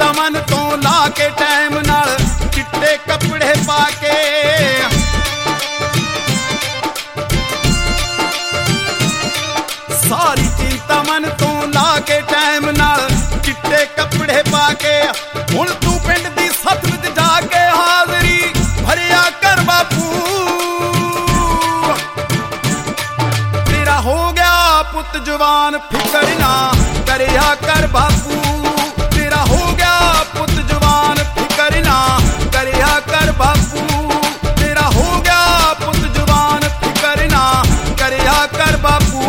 चिंता मन तो ला के टाइम नाल चिट्टे कपड़े पा के सारी चिंता मन तो ला के टाइम नाल चिट्टे कपड़े पा के हुण तू पिंड दी सत विच जाके हाज़री भरिया कर बापू तेरा हो गया पुत जवान फिकर ना करिया कर बापू तेरा हो गया पुत जवान फिकर ना करिया कर बापू तेरा हो गया पुत जवान फिकर ना करिया कर बापू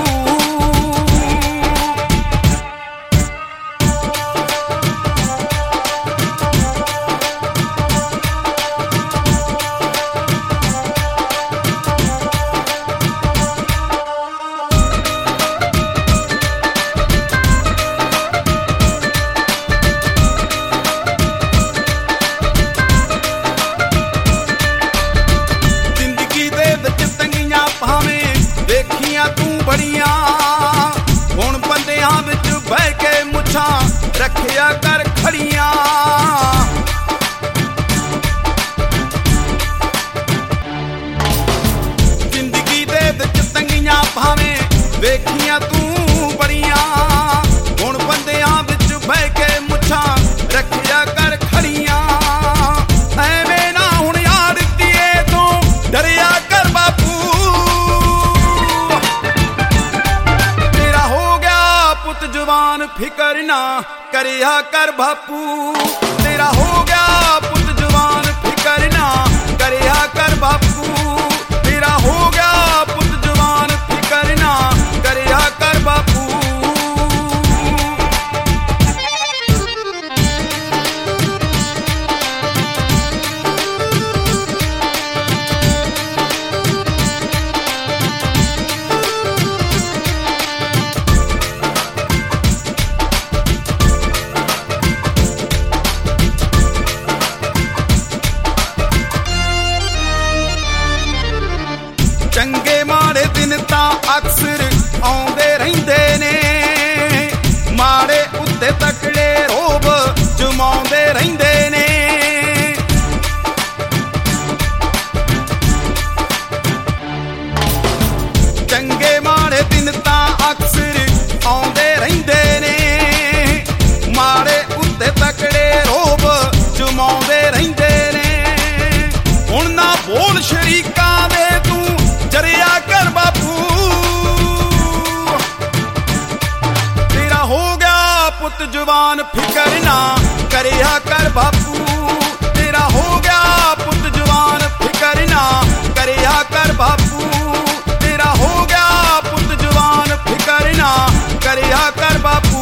बड़िया हुण बंदियां विच बह के मुछां रखिया कर खड़िया जिंदगी दे विच तंगियां भावें वेखियां तू बड़िया हुण बंदियां विच बह के मुछां रखिया कर खड़िया एवें ना हुण यार दिए तू डरिया कर बापू जवान फिकर ना करिया कर बापू तेरा हो गया पुत जवान फिकर ना करिया कर बापू तेरा हो गया पुत जवान फिकर ना करिया कर बापू चंगे माड़े दिन तां अक्सर आउंदे रहिंदे ने माड़े उत्ते तकड़े रोब जमाउंदे रहिंदे ने चंगे माड़े दिन तां अक्सर आउंदे रहिंदे ने माड़े उत्ते तकड़े रोब जमाउंदे रहिंदे ने हुण ना बोल शरीकां दे तू जरिया कर बापू तेरा हो गया पुत जवान फिकर ना करिया कर बापू तेरा हो गया पुत जवान फिकर ना करिया कर बापू तेरा हो गया पुत जवान फिकर ना करिया कर बापू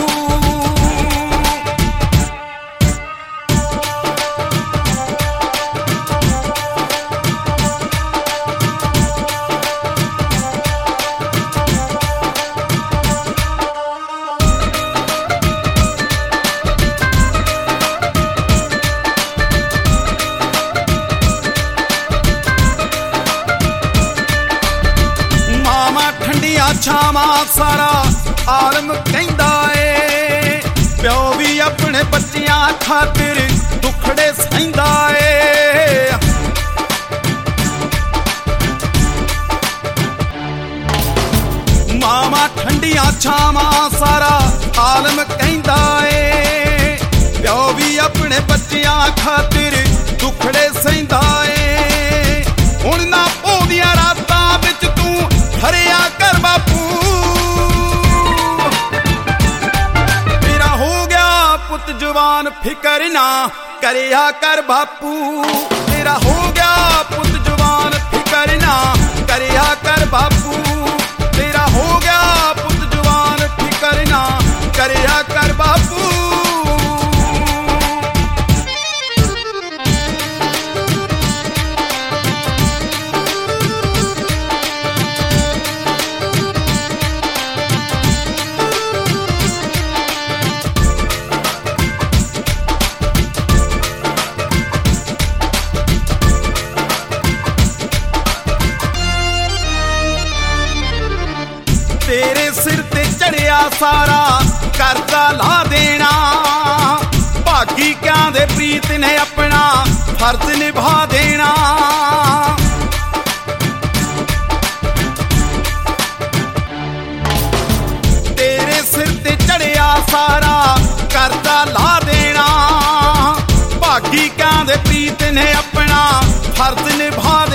छावा सारा आलम कहंदा ए प्यो भी अपने बच्चियां खातिर दुखड़े सहिंदा ए मामा ठंडिया छावा सारा आलम कहंदा ए प्यो भी अपने बच्चियां खातिर दुखड़े सहिंदा ए हुण ना पौदियां रातां विच तू हरिया कर बापू तेरा हो गया पुत जवान फिकर ना करिया कर बापू तेरा हो गया पुत जवान फिकर ना करिया कर बापू तेरा हो गया पुत जवान फिकर ना करिया कर बापू तेरे सिर ते चढ़िया सारा कर्जा ला देना ਭਾਗੀ ਕਿਆਂ ਦੇ ਪ੍ਰੀਤ ਨੇ ਆਪਣਾ ਫਰਜ਼ ਨਿਭਾ ਦੇਣਾ। ਤੇਰੇ ਸਿਰ ਤੇ ਚੜਿਆ ਸਾਰਾ ਕਰਜ਼ਾ ਲਾ ਦੇਣਾ। ਭਾਗੀ ਕਿਆਂ ਦੇ ਪ੍ਰੀਤ ਨੇ ਆਪਣਾ ਫਰਜ਼ ਨਿਭਾ